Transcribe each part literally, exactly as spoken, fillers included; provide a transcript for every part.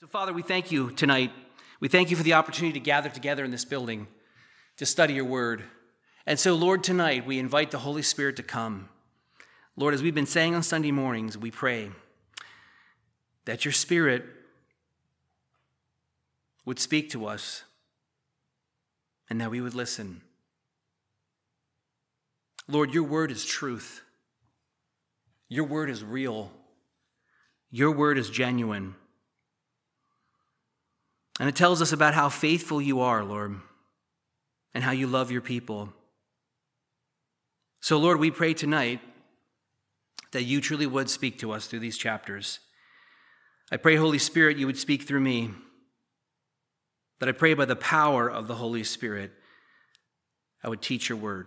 Father, we thank you tonight. We thank you for the opportunity to gather together in this building to study your word. And so, Lord, tonight we invite the Holy Spirit to come. Lord, as we've been saying on Sunday mornings, we pray that your Spirit would speak to us and that we would listen. Lord, your word is truth. Your word is real. Your word is genuine. And it tells us about how faithful you are, Lord, and how you love your people. So, Lord, we pray tonight that you truly would speak to us through these chapters. I pray, Holy Spirit, you would speak through me. That I pray by the power of the Holy Spirit, I would teach your word.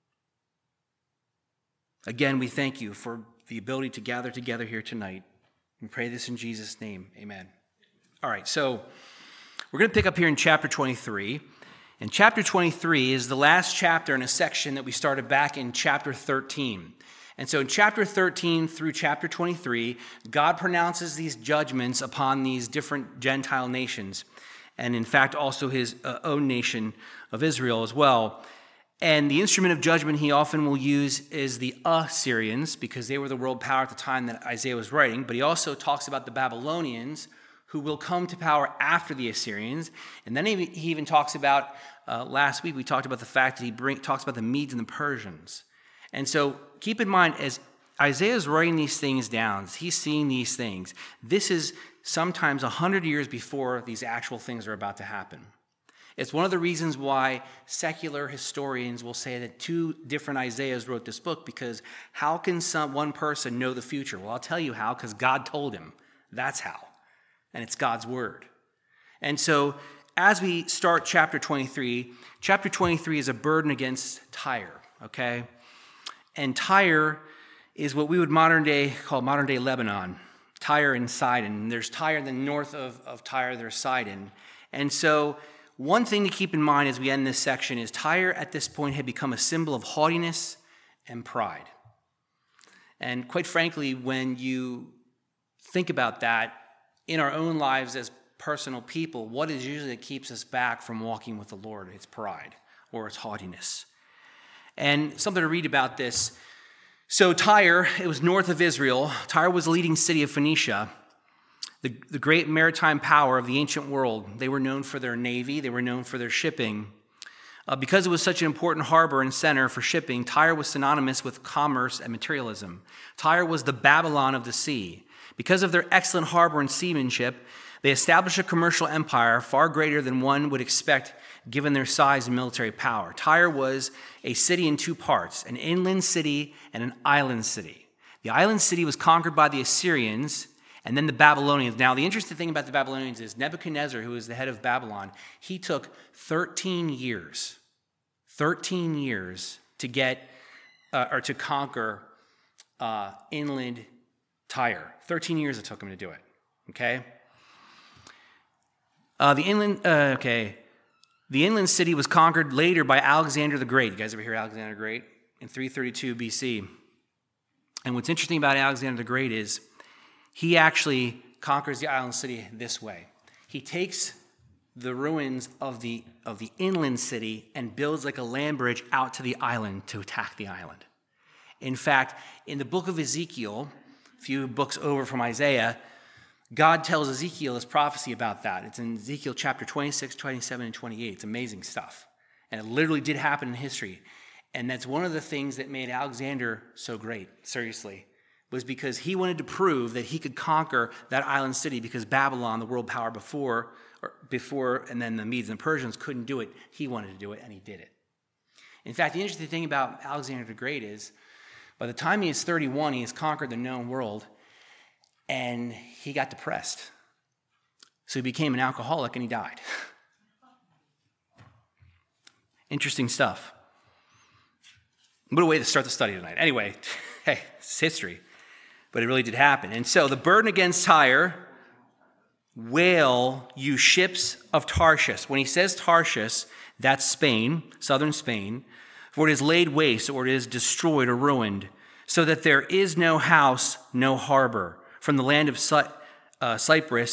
Again, we thank you for the ability to gather together here tonight. We pray this in Jesus' name. Amen. All right, so we're going to pick up here in chapter twenty-three. And chapter twenty-three is the last chapter in a section that we started back in chapter thirteen. And so in chapter thirteen through chapter twenty-three, God pronounces these judgments upon these different Gentile nations. And in fact, also his uh, own nation of Israel as well. And the instrument of judgment he often will use is the Assyrians, because they were the world power at the time that Isaiah was writing. But he also talks about the Babylonians, who will come to power after the Assyrians. And then he, he even talks about, uh, last week we talked about the fact that he bring, talks about the Medes and the Persians. And so keep in mind, as Isaiah is writing these things down, he's seeing these things. This is sometimes one hundred years before these actual things are about to happen. It's one of the reasons why secular historians will say that two different Isaiahs wrote this book, because how can some one person know the future? Well, I'll tell you how, because God told him. That's how. And it's God's word. And so as we start chapter twenty-three, chapter twenty-three is a burden against Tyre, okay? And Tyre is what we would modern day call modern day Lebanon. Tyre and Sidon. There's Tyre, then north of, of Tyre, there's Sidon. And so one thing to keep in mind as we end this section is Tyre at this point had become a symbol of haughtiness and pride. And quite frankly, when you think about that in our own lives as personal people, what is usually that keeps us back from walking with the Lord? It's pride or it's haughtiness. And something to read about this. So Tyre, it was north of Israel. Tyre was the leading city of Phoenicia, the, the great maritime power of the ancient world. They were known for their navy. They were known for their shipping. Uh, because it was such an important harbor and center for shipping, Tyre was synonymous with commerce and materialism. Tyre was the Babylon of the sea. Because of their excellent harbor and seamanship, they established a commercial empire far greater than one would expect given their size and military power. Tyre was a city in two parts, an inland city and an island city. The island city was conquered by the Assyrians and then the Babylonians. Now, the interesting thing about the Babylonians is Nebuchadnezzar, who was the head of Babylon, he took thirteen years, thirteen years to get, uh, or to conquer uh, inland Tyre. thirteen years it took him to do it, okay? Uh, the inland, uh, okay, the inland city was conquered later by Alexander the Great. You guys ever hear Alexander the Great? In three thirty-two B C. And what's interesting about Alexander the Great is he actually conquers the island city this way. He takes the ruins of the, of the inland city and builds like a land bridge out to the island to attack the island. In fact, in the book of Ezekiel, a few books over from Isaiah, God tells Ezekiel this prophecy about that. It's in Ezekiel chapter twenty-six, twenty-seven, and twenty-eight. It's amazing stuff. And it literally did happen in history. And that's one of the things that made Alexander so great, seriously, was because he wanted to prove that he could conquer that island city because Babylon, the world power before, or before, and then the Medes and Persians couldn't do it. He wanted to do it, and he did it. In fact, the interesting thing about Alexander the Great is by the time he is thirty-one, he has conquered the known world, and he got depressed. So he became an alcoholic, and he died. Interesting stuff. What a way to start the study tonight. Anyway, hey, it's history. But it really did happen. And so the burden against Tyre, wail, you ships of Tarshish. When he says Tarshish, that's Spain, southern Spain. For it is laid waste, or it is destroyed or ruined, so that there is no house, no harbor. From the land of Cy- uh, Cyprus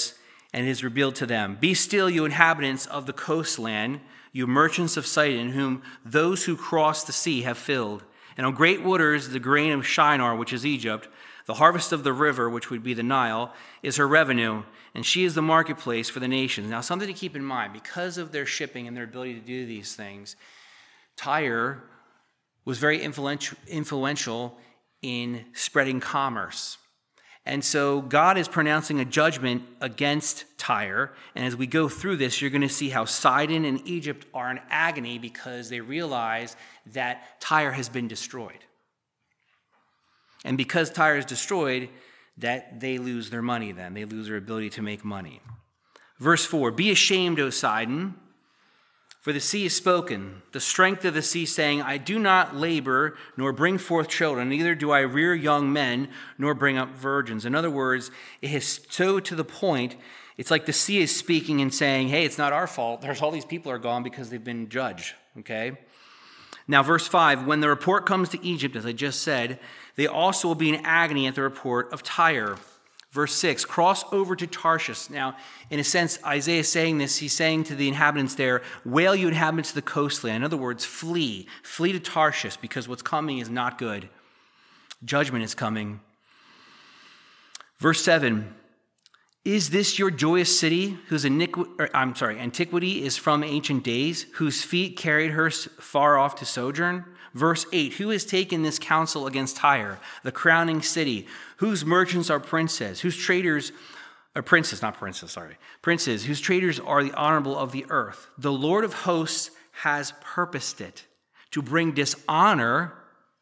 and it is revealed to them. Be still, you inhabitants of the coastland, you merchants of Sidon, whom those who cross the sea have filled. And on great waters, the grain of Shinar, which is Egypt, the harvest of the river, which would be the Nile, is her revenue, and she is the marketplace for the nations. Now, something to keep in mind, because of their shipping and their ability to do these things, Tyre was very influential, influential in spreading commerce. And so God is pronouncing a judgment against Tyre. And as we go through this, you're going to see how Sidon and Egypt are in agony because they realize that Tyre has been destroyed. And because Tyre is destroyed, that they lose their money then. They lose their ability to make money. Verse four, be ashamed, O Sidon, for the sea is spoken, the strength of the sea, saying, I do not labor nor bring forth children, neither do I rear young men nor bring up virgins. In other words, it is so to the point, it's like the sea is speaking and saying, hey, it's not our fault. There's all these people are gone because they've been judged, okay? Now, verse five, when the report comes to Egypt, as I just said, they also will be in agony at the report of Tyre. Verse six, cross over to Tarshish. Now, in a sense, Isaiah is saying this. He's saying to the inhabitants there, wail, you inhabitants of the coastland. In other words, flee. Flee to Tarshish because what's coming is not good. Judgment is coming. Verse seven, is this your joyous city whose iniqui- or, I'm sorry, antiquity is from ancient days, whose feet carried her far off to sojourn? Verse eight, who has taken this counsel against Tyre, the crowning city, whose merchants are princes, whose traders are princes, not princes, sorry, princes, whose traders are the honorable of the earth? The Lord of hosts has purposed it to bring dishonor,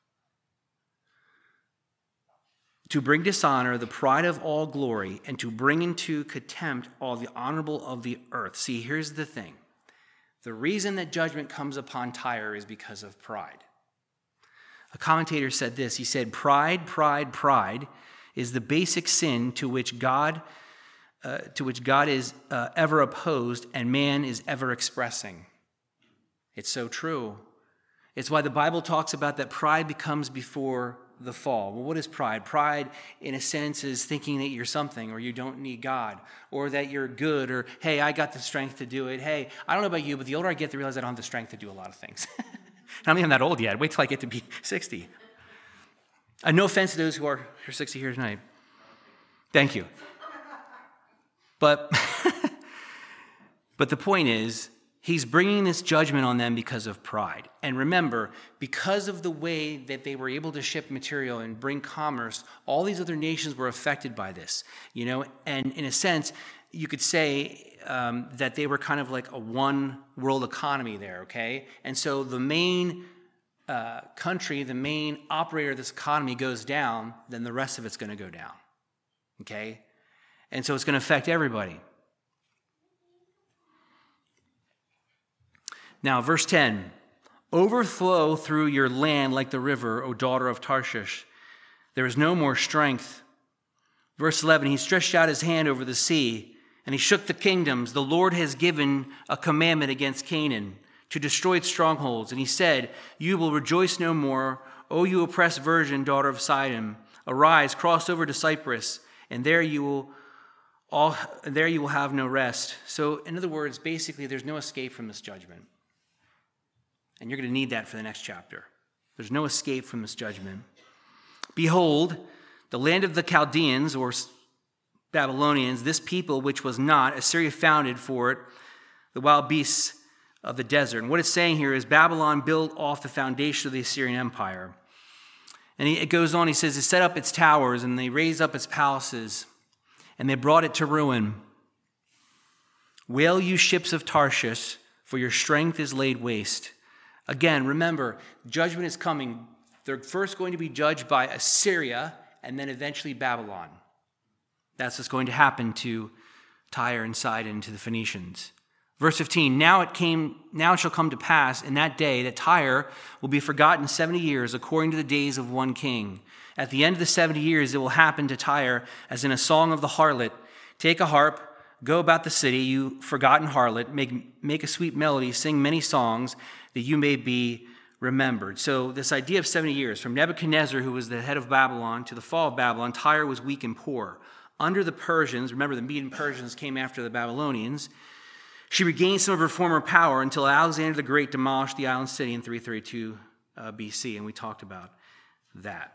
to bring dishonor, the pride of all glory, and to bring into contempt all the honorable of the earth. See, here's the thing. The reason that judgment comes upon Tyre is because of pride. A commentator said this. He said, pride, pride, pride is the basic sin to which God, uh, to which God is uh, ever opposed and man is ever expressing. It's so true. It's why the Bible talks about that pride becomes before the fall. Well, what is pride? Pride, in a sense, is thinking that you're something or you don't need God or that you're good or, hey, I got the strength to do it. Hey, I don't know about you, but the older I get, I realize I don't have the strength to do a lot of things. I don't even that old yet. Wait till I get to be sixty. Uh, no offense to those who are, are sixty here tonight. Thank you. But, but the point is, he's bringing this judgment on them because of pride. And remember, because of the way that they were able to ship material and bring commerce, all these other nations were affected by this. You know, and in a sense, you could say um, that they were kind of like a one world economy there, okay? And so the main uh, country, the main operator of this economy goes down, then the rest of it's going to go down, okay? And so it's going to affect everybody. Now, verse ten, overflow through your land like the river, O daughter of Tarshish. There is no more strength. Verse eleven, he stretched out his hand over the sea, and he shook the kingdoms. The Lord has given a commandment against Canaan to destroy its strongholds. And he said, you will rejoice no more, O you oppressed virgin, daughter of Sidon. Arise, cross over to Cyprus, and there you will all there you will have no rest. So, in other words, basically, there's no escape from this judgment. And you're going to need that for the next chapter. There's no escape from this judgment. Behold, the land of the Chaldeans, or Babylonians, this people which was not, Assyria founded for it, the wild beasts of the desert. And what it's saying here is Babylon built off the foundation of the Assyrian Empire. And it goes on, he says, it set up its towers, and they raised up its palaces, and they brought it to ruin. Wail, you ships of Tarshish, for your strength is laid waste. Again, remember, judgment is coming. They're first going to be judged by Assyria and then eventually Babylon. That's what's going to happen to Tyre and Sidon, to the Phoenicians. Verse fifteen, now it came, now it shall come to pass in that day that Tyre will be forgotten seventy years according to the days of one king. At the end of the seventy years, it will happen to Tyre as in a song of the harlot. Take a harp, go about the city, you forgotten harlot, make, make a sweet melody, sing many songs, that you may be remembered. So this idea of seventy years, from Nebuchadnezzar, who was the head of Babylon, to the fall of Babylon, Tyre was weak and poor. under the Persians. Remember, the Median Persians came after the Babylonians. She regained some of her former power until Alexander the Great demolished the island city in three thirty-two uh, B C, and we talked about that.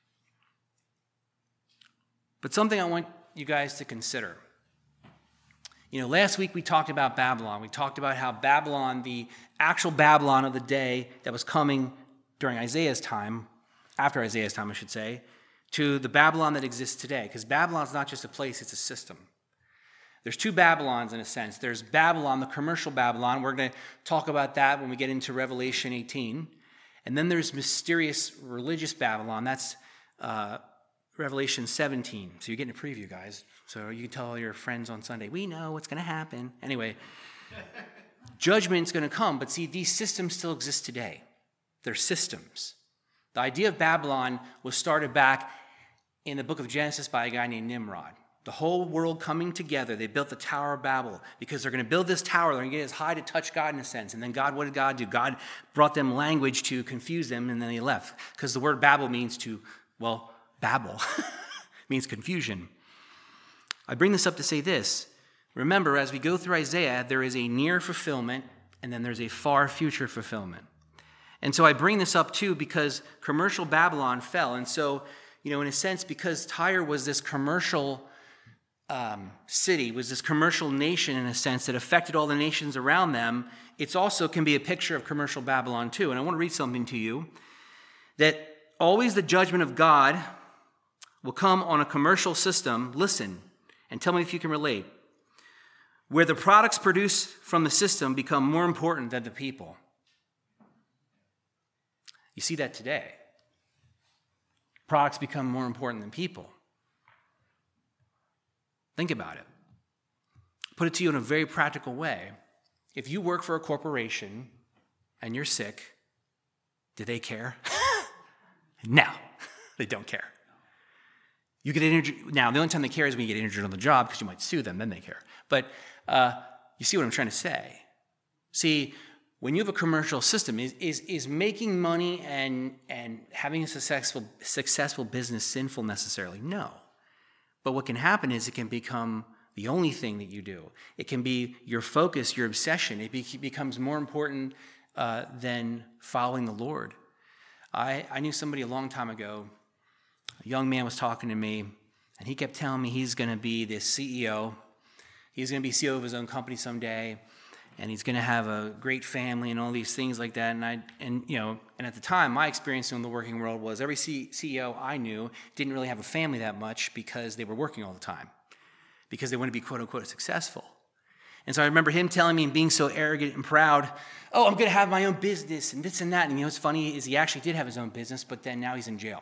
But something I want you guys to consider. You know, last week we talked about Babylon. We talked about how Babylon, the actual Babylon of the day that was coming during Isaiah's time, after Isaiah's time, I should say, to the Babylon that exists today. Because Babylon's not just a place, it's a system. There's two Babylons in a sense. There's Babylon, the commercial Babylon. We're going to talk about that when we get into Revelation eighteen. And then there's mysterious religious Babylon. That's uh, Revelation seventeen. So you're getting a preview, guys. So you can tell all your friends on Sunday, we know what's going to happen. Anyway, judgment's going to come. But see, these systems still exist today. They're systems. The idea of Babylon was started back in the book of Genesis by a guy named Nimrod. The whole world coming together. They built the Tower of Babel because they're going to build this tower. They're going to get as high to touch God in a sense. And then God, what did God do? God brought them language to confuse them, and then they left. Because the word Babel means to, well, babble. means confusion. I bring this up to say this. Remember, as we go through Isaiah, there is a near fulfillment, and then there's a far future fulfillment. And so I bring this up too because commercial Babylon fell. And so, you know, in a sense, because Tyre was this commercial um, city, was this commercial nation in a sense that affected all the nations around them, it's also can be a picture of commercial Babylon too. And I want to read something to you, that always the judgment of God will come on a commercial system. Listen, and tell me if you can relate. Where the products produced from the system become more important than the people. You see that today. Products become more important than people. Think about it. Put it to you in a very practical way. If you work for a corporation and you're sick, do they care? No, they don't care. You get injured. Now, the only time they care is when you get injured on the job because you might sue them, then they care. But uh, you see what I'm trying to say. See, when you have a commercial system, is is, is making money and, and having a successful, successful business sinful necessarily? No. But what can happen is it can become the only thing that you do. It can be your focus, your obsession. It be, becomes more important uh, than following the Lord. I, I knew somebody a long time ago. A young man was talking to me, and he kept telling me he's going to be the C E O. He's going to be C E O of his own company someday, and he's going to have a great family and all these things like that. And I, and you know, and at the time, my experience in the working world was every C E O I knew didn't really have a family that much because they were working all the time, because they wanted to be quote unquote successful. And so I remember him telling me and being so arrogant and proud, oh, I'm going to have my own business and this and that. And you know what's funny is he actually did have his own business, but then now he's in jail.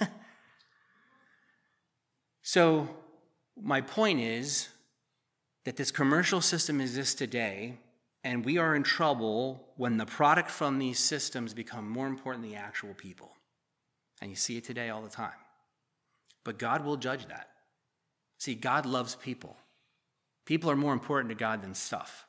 So my point is that this commercial system exists today, and we are in trouble when the product from these systems become more important than the actual people. And you see it today all the time. But God will judge that. See, God loves people. People are more important to God than stuff.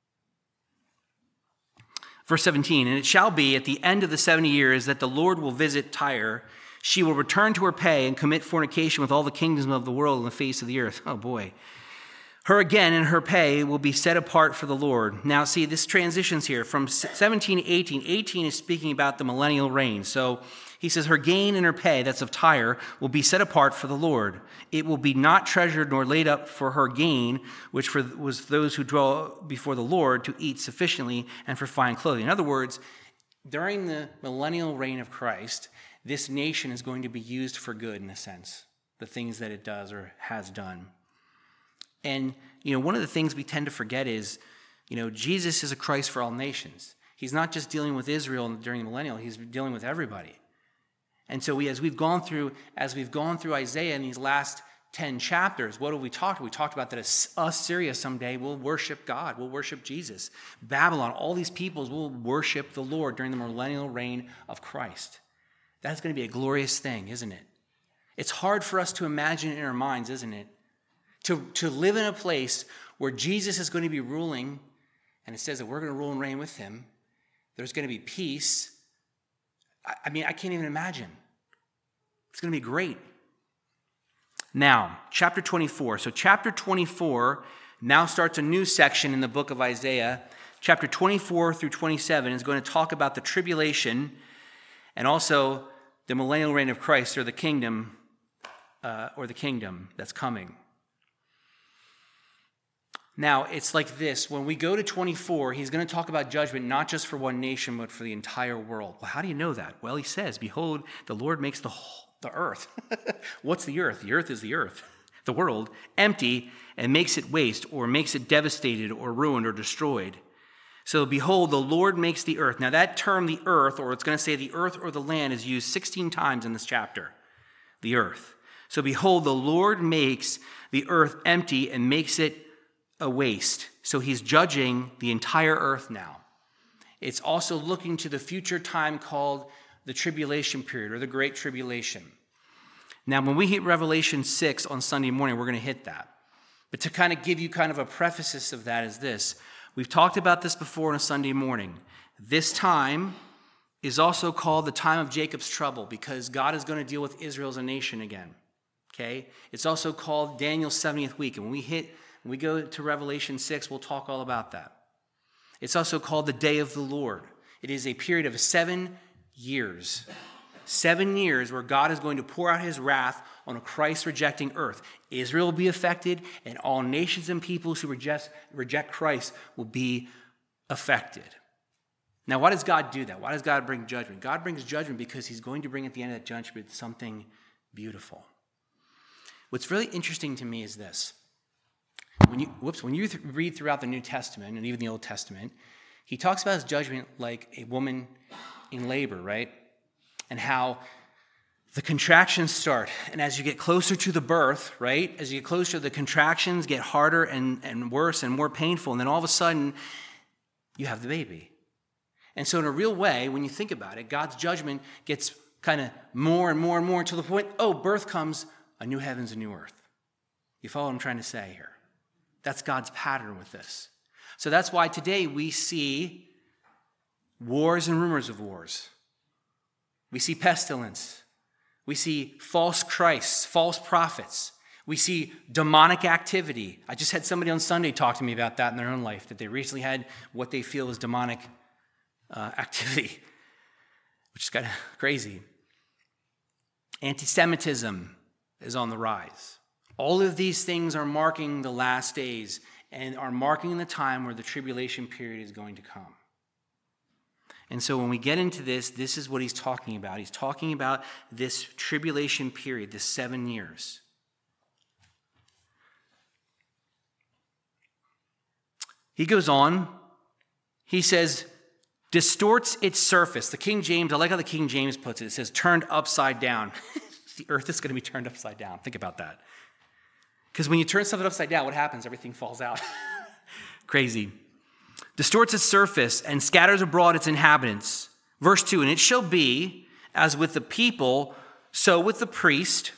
Verse seventeen, and it shall be at the end of the seventy years that the Lord will visit Tyre. She will return to her pay and commit fornication with all the kingdoms of the world on the face of the earth. Oh boy. Her again and her pay will be set apart for the Lord. Now see, this transitions here from seventeen to eighteen. eighteen is speaking about the millennial reign. So he says her gain and her pay, that's of Tyre, will be set apart for the Lord. It will be not treasured nor laid up for her gain, which for, was those who dwell before the Lord to eat sufficiently and for fine clothing. In other words, during the millennial reign of Christ, this nation is going to be used for good in a sense, the things that it does or has done. And, you know, one of the things we tend to forget is, you know, Jesus is a Christ for all nations. He's not just dealing with Israel during the millennial, he's dealing with everybody. And so we, as we've gone through, as we've gone through Isaiah in these last ten chapters, what have we talked about? We talked about that Assyria someday will worship God, will worship Jesus. Babylon, all these peoples will worship the Lord during the millennial reign of Christ. That's going to be a glorious thing, isn't it? It's hard for us to imagine in our minds, isn't it? To, to live in a place where Jesus is going to be ruling, and it says that we're going to rule and reign with him. There's going to be peace. I, I mean, I can't even imagine. It's going to be great. Now, chapter twenty-four. So chapter twenty-four now starts a new section in the book of Isaiah. Chapter twenty-four through twenty-seven is going to talk about the tribulation and also the millennial reign of Christ, or the kingdom, uh, or the kingdom that's coming. Now, it's like this. When we go to twenty-four, he's going to talk about judgment not just for one nation, but for the entire world. Well, how do you know that? Well, he says, behold, the Lord makes the whole, the earth. What's the earth? The earth is the earth, the world, empty, and makes it waste, or makes it devastated, or ruined, or destroyed. So behold, the Lord makes the earth. Now that term, the earth, or it's going to say the earth or the land, is used sixteen times in this chapter. The earth. So behold, the Lord makes the earth empty and makes it a waste. So he's judging the entire earth now. It's also looking to the future time called the tribulation period, or the Great Tribulation. Now, when we hit Revelation six on Sunday morning, we're going to hit that. But to kind of give you kind of a preface of that is this. We've talked about this before on a Sunday morning. This time is also called the time of Jacob's trouble, because God is going to deal with Israel as a nation again. Okay? It's also called Daniel's seventieth week. And when we hit, when we go to Revelation six, we'll talk all about that. It's also called the day of the Lord. It is a period of seven years. Seven years where God is going to pour out his wrath on a Christ-rejecting earth. Israel will be affected, and all nations and peoples who reject, reject Christ will be affected. Now, why does God do that? Why does God bring judgment? God brings judgment because he's going to bring at the end of that judgment something beautiful. What's really interesting to me is this. When you, whoops, when you th- read throughout the New Testament, and even the Old Testament, he talks about his judgment like a woman in labor, right? And how the contractions start. And as you get closer to the birth, right? As you get closer, the contractions get harder and, and worse and more painful. And then all of a sudden, you have the baby. And so in a real way, when you think about it, God's judgment gets kind of more and more and more until the point, oh, birth comes, a new heavens, a new earth. You follow what I'm trying to say here? That's God's pattern with this. So that's why today we see wars and rumors of wars. We see pestilence. We see false Christs, false prophets. We see demonic activity. I just had somebody on Sunday talk to me about that in their own life, that they recently had what they feel is demonic uh, activity, which is kind of crazy. Anti-Semitism is on the rise. All of these things are marking the last days and are marking the time where the tribulation period is going to come. And so when we get into this, this is what he's talking about. He's talking about this tribulation period, this seven years. He goes on. He says, distorts its surface. The King James, I like how the King James puts it. It says, turned upside down. The earth is going to be turned upside down. Think about that. Because when you turn something upside down, what happens? Everything falls out. Crazy. Distorts its surface and scatters abroad its inhabitants. Verse two, and it shall be as with the people, so with the priest,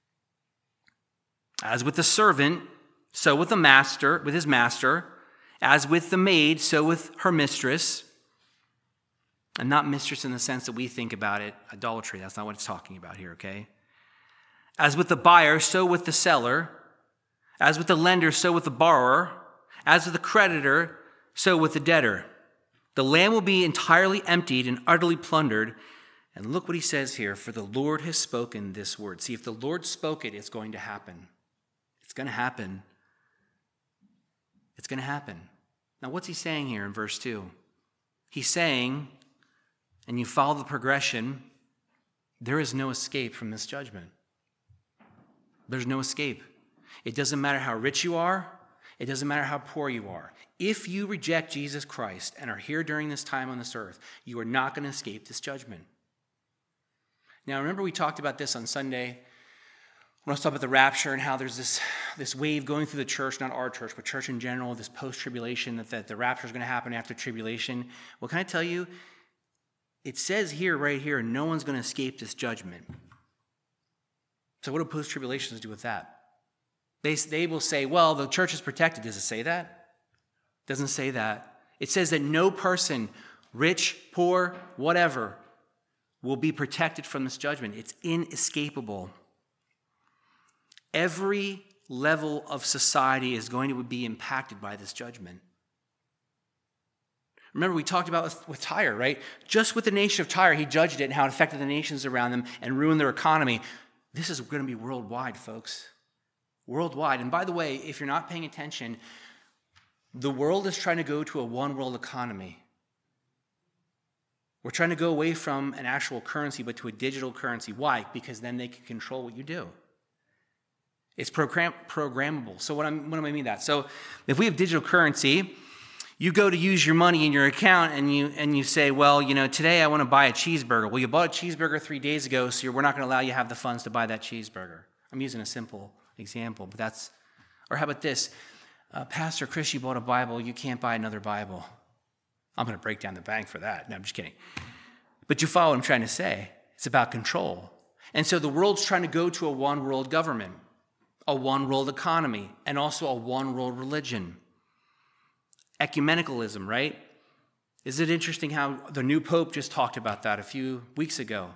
as with the servant, so with the master, with his master, as with the maid, so with her mistress. And not mistress in the sense that we think about it, idolatry. That's not what it's talking about here, okay? As with the buyer, so with the seller. As with the lender, so with the borrower. As with the creditor, so with the debtor. The land will be entirely emptied and utterly plundered. And look what he says here, for the Lord has spoken this word. See, if the Lord spoke it, it's going to happen. It's going to happen. It's going to happen. Now, what's he saying here in verse two? He's saying, and you follow the progression, there is no escape from this judgment. There's no escape. It doesn't matter how rich you are. It doesn't matter how poor you are. If you reject Jesus Christ and are here during this time on this earth, you are not going to escape this judgment. Now, remember we talked about this on Sunday when I was talking about the rapture and how there's this, this wave going through the church, not our church, but church in general, this post-tribulation, that, that the rapture is going to happen after tribulation. Well, can I tell you, it says here, right here, no one's going to escape this judgment. So what do post-tribulationists do with that? They, they will say, well, the church is protected. Does it say that? It doesn't say that. It says that no person, rich, poor, whatever, will be protected from this judgment. It's inescapable. Every level of society is going to be impacted by this judgment. Remember, we talked about with, with Tyre, right? Just with the nation of Tyre, he judged it and how it affected the nations around them and ruined their economy. This is going to be worldwide, folks. Worldwide. And by the way, if you're not paying attention, the world is trying to go to a one-world economy. We're trying to go away from an actual currency, but to a digital currency. Why? Because then they can control what you do. It's program- programmable. So what, I'm, what do I mean by that? So if we have digital currency, you go to use your money in your account and you and you say, well, you know, today I want to buy a cheeseburger. Well, you bought a cheeseburger three days ago, so we're not going to allow you to have the funds to buy that cheeseburger. I'm using a simple example, but that's, or how about this? Uh, Pastor Chris, you bought a Bible. You can't buy another Bible. I'm going to break down the bank for that. No, I'm just kidding. But you follow what I'm trying to say. It's about control. And so the world's trying to go to a one-world government, a one-world economy, and also a one-world religion. Ecumenicalism, right? Is it interesting how the new Pope just talked about that a few weeks ago?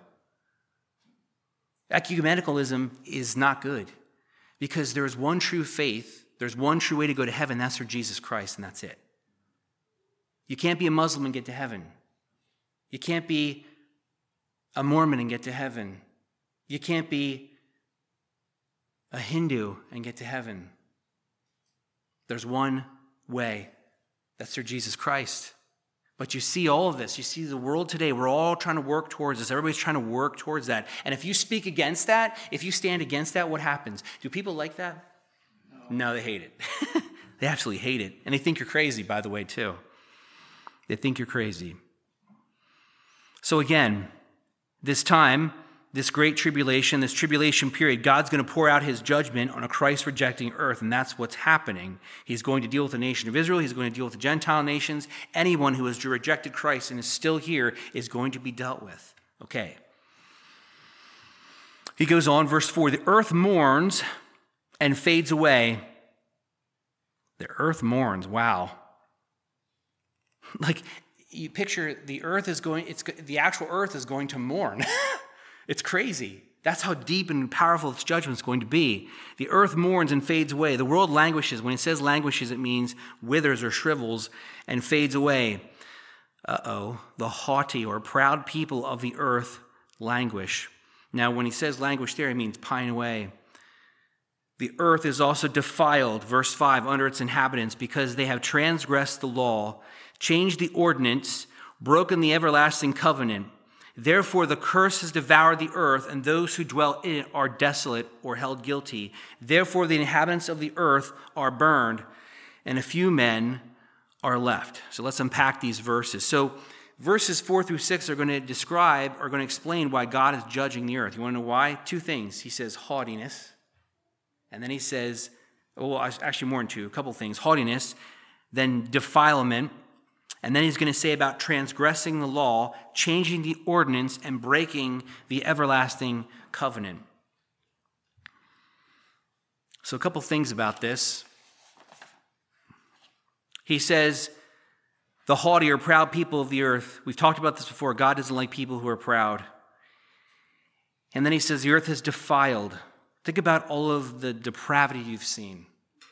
Ecumenicalism is not good because there is one true faith, there's one true way to go to heaven, that's through Jesus Christ, and that's it. You can't be a Muslim and get to heaven. You can't be a Mormon and get to heaven. You can't be a Hindu and get to heaven. There's one way. That's through Jesus Christ. But you see all of this. You see the world today. We're all trying to work towards this. Everybody's trying to work towards that. And if you speak against that, if you stand against that, what happens? Do people like that? No, no they hate it. They absolutely hate it. And they think you're crazy, by the way, too. They think you're crazy. So again, this time, this great tribulation, this tribulation period, God's going to pour out his judgment on a Christ-rejecting earth, and that's what's happening. He's going to deal with the nation of Israel. He's going to deal with the Gentile nations. Anyone who has rejected Christ and is still here is going to be dealt with. Okay. He goes on, verse four, the earth mourns and fades away. The earth mourns, wow. Like, you picture the earth is going, it's the actual earth is going to mourn. It's crazy. That's how deep and powerful its judgment is going to be. The earth mourns and fades away. The world languishes. When it says languishes, it means withers or shrivels and fades away. Uh-oh. The haughty or proud people of the earth languish. Now, when he says languish there, he means pine away. The earth is also defiled, verse five, under its inhabitants, because they have transgressed the law, changed the ordinance, broken the everlasting covenant. Therefore, the curse has devoured the earth, and those who dwell in it are desolate or held guilty. Therefore, the inhabitants of the earth are burned, and a few men are left. So let's unpack these verses. So verses four through six are going to describe, are going to explain why God is judging the earth. You want to know why? Two things. He says haughtiness, and then he says, well, actually more than two, a couple things. Haughtiness, then defilement, and then he's going to say about transgressing the law, changing the ordinance, and breaking the everlasting covenant. So a couple things about this. He says, the haughty or proud people of the earth. We've talked about this before. God doesn't like people who are proud. And then he says, the earth is defiled. Think about all of the depravity you've seen.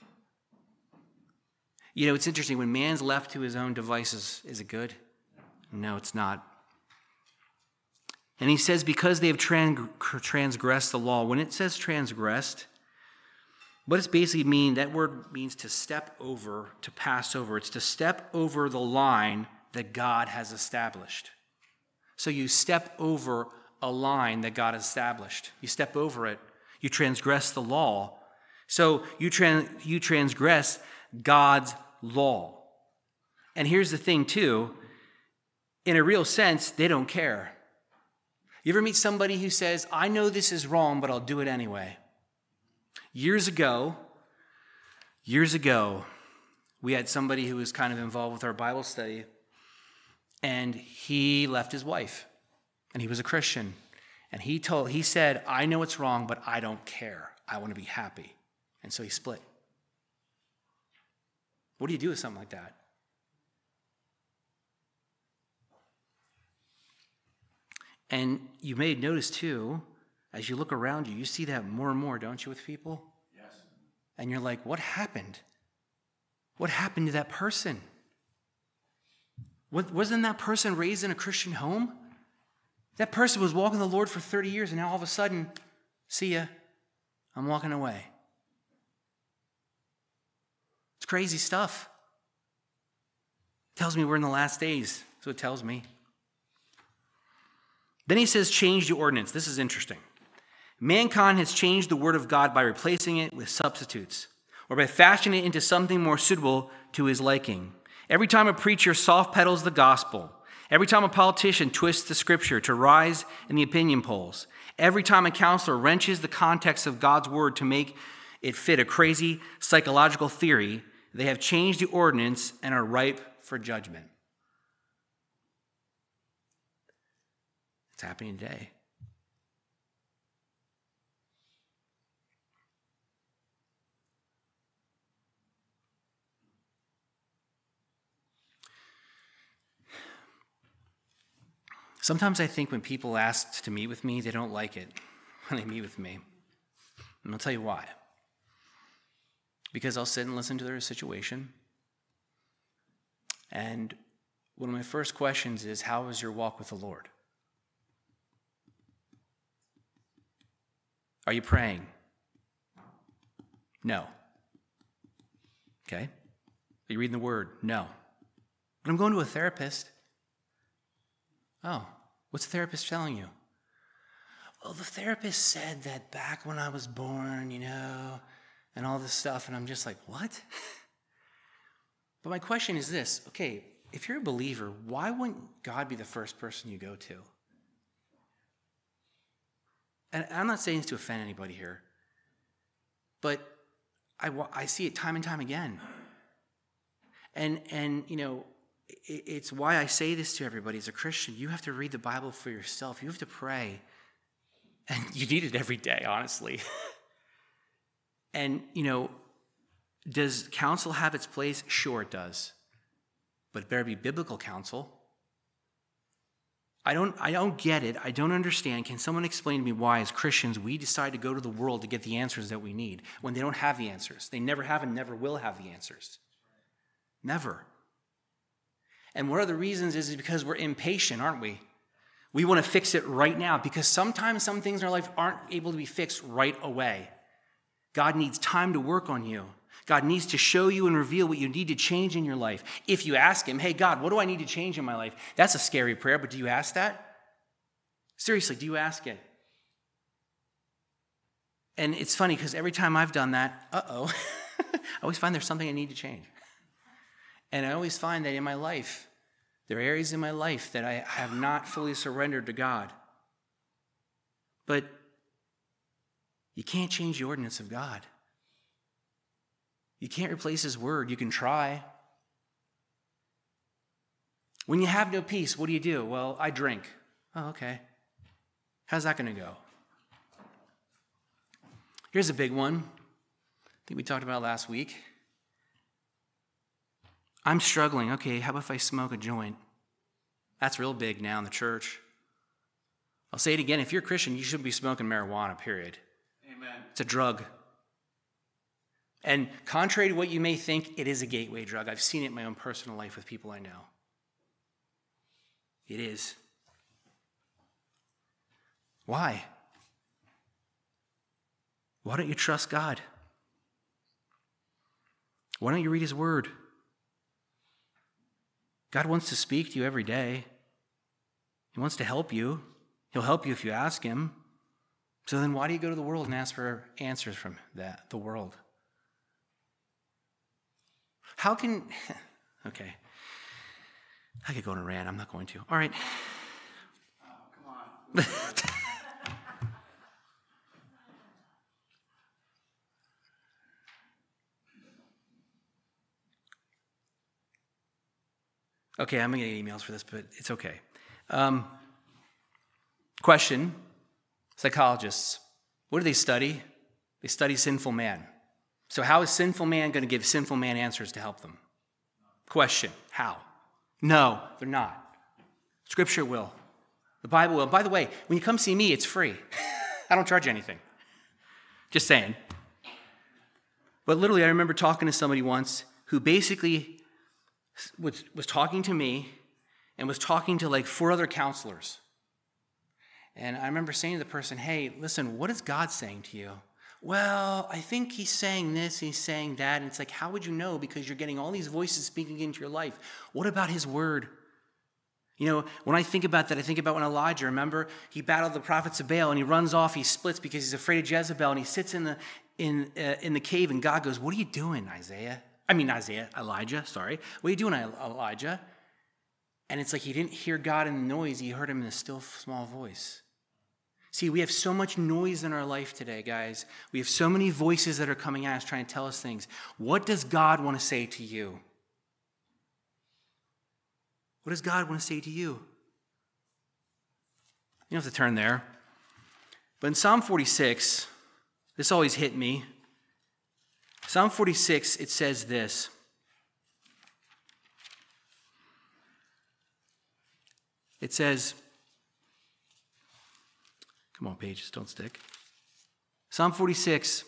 You know, it's interesting. When man's left to his own devices, is it good? No, it's not. And he says, because they have transgressed the law. When it says transgressed, what does basically mean? That word means to step over, to pass over. It's to step over the line that God has established. So you step over a line that God has established. You step over it. You transgress the law. So you, trans- you transgress God's law. And here's the thing, too. In a real sense, they don't care. You ever meet somebody who says, I know this is wrong, but I'll do it anyway? Years ago, years ago, we had somebody who was kind of involved with our Bible study, and he left his wife, and he was a Christian. And he told, he said, I know it's wrong, but I don't care. I want to be happy. And so he split. What do you do with something like that? And you may notice too, as you look around you, you see that more and more, don't you, with people? And you're like, what happened? What happened to that person? Wasn't that person raised in a Christian home? That person was walking the Lord for thirty years, and now all of a sudden, see ya, I'm walking away. It's crazy stuff. It tells me we're in the last days. That's what it tells me. Then he says, change the ordinance. This is interesting. Mankind has changed the word of God by replacing it with substitutes, or by fashioning it into something more suitable to his liking. Every time a preacher soft pedals the gospel, every time a politician twists the scripture to rise in the opinion polls, every time a counselor wrenches the context of God's word to make it fit a crazy psychological theory, they have changed the ordinance and are ripe for judgment. It's happening today. Sometimes I think when people ask to meet with me, they don't like it when they meet with me. And I'll tell you why. Because I'll sit and listen to their situation. And one of my first questions is, how is your walk with the Lord? Are you praying? No. Okay. Are you reading the Word? No. But I'm going to a therapist. Oh, what's the therapist telling you? Well, the therapist said that back when I was born, you know, and all this stuff, and I'm just like, what? But my question is this, okay, if you're a believer, why wouldn't God be the first person you go to? And I'm not saying this to offend anybody here, but I, I see it time and time again. And, and you know, it's why I say this to everybody. As a Christian, you have to read the Bible for yourself. You have to pray. And you need it every day, honestly. And, you know, does counsel have its place? Sure, it does. But it better be biblical counsel. I don't, I don't get it. I don't understand. Can someone explain to me why, as Christians, we decide to go to the world to get the answers that we need when they don't have the answers? They never have and never will have the answers. Never. And one of the reasons is because we're impatient, aren't we? We want to fix it right now because sometimes some things in our life aren't able to be fixed right away. God needs time to work on you. God needs to show you and reveal what you need to change in your life. If you ask him, hey, God, what do I need to change in my life? That's a scary prayer, but do you ask that? Seriously, do you ask it? And it's funny because every time I've done that, uh-oh, I always find there's something I need to change. And I always find that in my life, there are areas in my life that I have not fully surrendered to God. But you can't change the ordinance of God. You can't replace his word. You can try. When you have no peace, what do you do? Well, I drink. Oh, okay. How's that going to go? Here's a big one. I think we talked about last week. I'm struggling. Okay, how about if I smoke a joint? That's real big now in the church. I'll say it again. If you're a Christian, you shouldn't be smoking marijuana, period. Amen. It's a drug. And contrary to what you may think, it is a gateway drug. I've seen it in my own personal life with people I know. It is. Why? Why don't you trust God? Why don't you read his word? God wants to speak to you every day. He wants to help you. He'll help you if you ask him. So then why do you go to the world and ask for answers from that, the world? How can, okay, I could go on a rant. I'm not going to. All right. Oh, come on. Okay, I'm going to get emails for this, but it's okay. Um, question, psychologists, what do they study? They study sinful man. So how is sinful man going to give sinful man answers to help them? Question, how? No, they're not. Scripture will. The Bible will. By the way, when you come see me, it's free. I don't charge you anything. Just saying. But literally, I remember talking to somebody once who basically was, was talking to me and was talking to like four other counselors. And I remember saying to the person, hey, listen, what is God saying to you? Well, I think he's saying this, he's saying that. And it's like, how would you know? Because you're getting all these voices speaking into your life. What about his word? You know, when I think about that, I think about when Elijah, remember, he battled the prophets of Baal and he runs off, he splits because he's afraid of Jezebel, and he sits in the in uh, in the cave, and God goes, what are you doing, Isaiah? I mean, Isaiah, Elijah, sorry. What are you doing, Elijah? And it's like he didn't hear God in the noise, he heard him in a still small voice. See, we have so much noise in our life today, guys. We have so many voices that are coming at us trying to tell us things. What does God want to say to you? What does God want to say to you? You don't have to turn there. But in Psalm forty-six, this always hit me. Psalm forty-six, it says this. It says, come on, pages, don't stick. Psalm forty-six,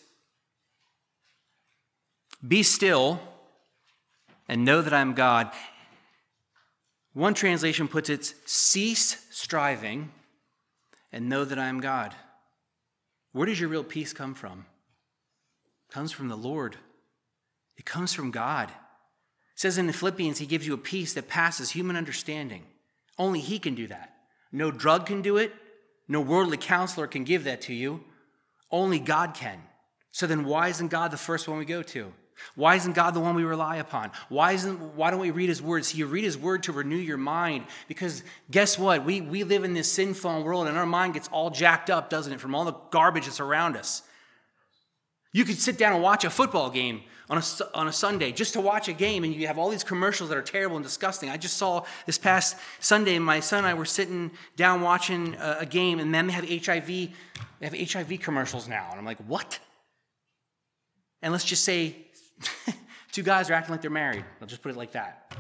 be still and know that I am God. One translation puts it, cease striving and know that I am God. Where does your real peace come from? It comes from the Lord. It comes from God. It says in the Philippians, he gives you a peace that passes human understanding. Only he can do that. No drug can do it. No worldly counselor can give that to you. Only God can. So then why isn't God the first one we go to? Why isn't God the one we rely upon? Why isn't? Why don't we read his word? See, you read his word to renew your mind, because guess what? We, we live in this sin-fallen world, and our mind gets all jacked up, doesn't it, from all the garbage that's around us. You could sit down and watch a football game on a, on a Sunday just to watch a game, and you have all these commercials that are terrible and disgusting. I just saw this past Sunday, my son and I were sitting down watching a, a game, and then they have H I V, they have H I V commercials now. And I'm like, what? And let's just say two guys are acting like they're married. I'll just put it like that.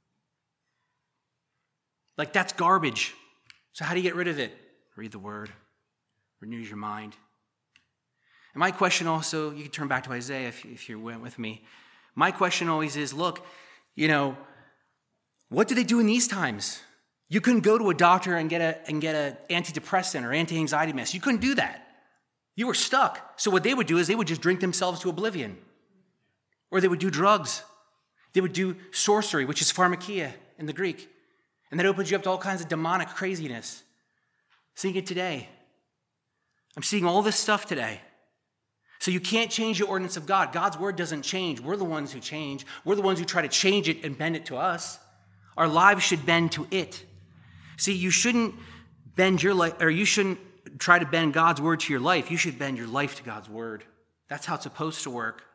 Like, that's garbage. So how do you get rid of it? Read the word. Renews your mind. And my question also, you can turn back to Isaiah if, if you went with me. My question always is, look, you know, what do they do in these times? You couldn't go to a doctor and get a and get an antidepressant or anti-anxiety medicine. You couldn't do that. You were stuck. So what they would do is they would just drink themselves to oblivion. Or they would do drugs. They would do sorcery, which is pharmakia in the Greek. And that opens you up to all kinds of demonic craziness. Seeing it today. I'm seeing all this stuff today. So you can't change the ordinance of God. God's word doesn't change. We're the ones who change. We're the ones who try to change it and bend it to us. Our lives should bend to it. See, you shouldn't bend your life, or you shouldn't try to bend God's word to your life. You should bend your life to God's word. That's how it's supposed to work.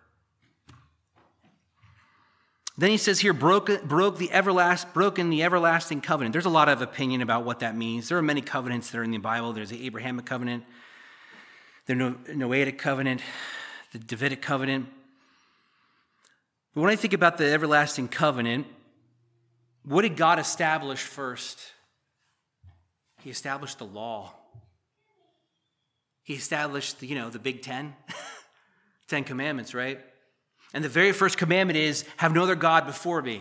Then he says here, broke, broke the everlast, broken the everlasting covenant. There's a lot of opinion about what that means. There are many covenants that are in the Bible. There's the Abrahamic covenant, the Noahic covenant, the Davidic covenant. But when I think about the everlasting covenant, what did God establish first? He established the law. He established, the, you know, the Big Ten, Ten Commandments, right? And the very first commandment is, have no other God before me.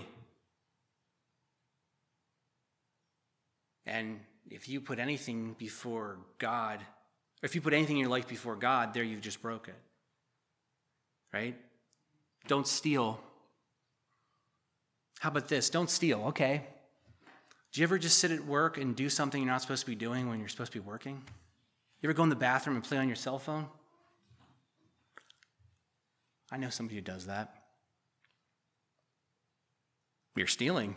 And if you put anything before God, or if you put anything in your life before God, there you've just broke it. Right? Don't steal. How about this? Don't steal, okay. Do you ever just sit at work and do something you're not supposed to be doing when you're supposed to be working? You ever go in the bathroom and play on your cell phone? I know somebody who does that. You're stealing.